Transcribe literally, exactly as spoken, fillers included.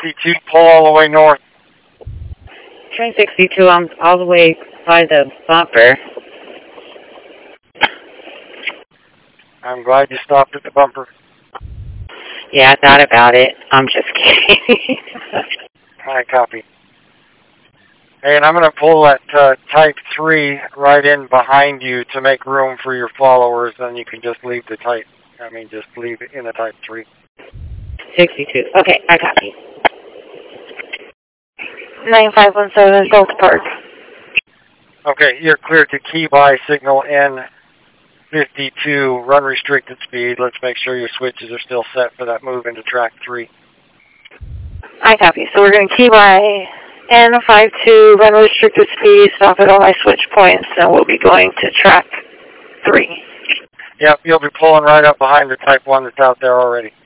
sixty-two, pull all the way north. Train sixty-two, I'm all the way by the bumper. I'm glad you stopped at the bumper. Yeah, I thought about it. I'm just kidding. I copy. And I'm going to pull that uh, Type three right in behind you to make room for your followers, then you can just leave the Type, I mean, just leave it in the Type three. sixty-two. Okay, I copy. nine five one seven, Delta Park. Okay, you're clear to key by signal N fifty-two, run restricted speed. Let's make sure your switches are still set for that move into track three. I copy. So we're going to key by N fifty-two, run restricted speed, stop at all my switch points, and we'll be going to track three. Yep, you'll be pulling right up behind the Type one that's out there already.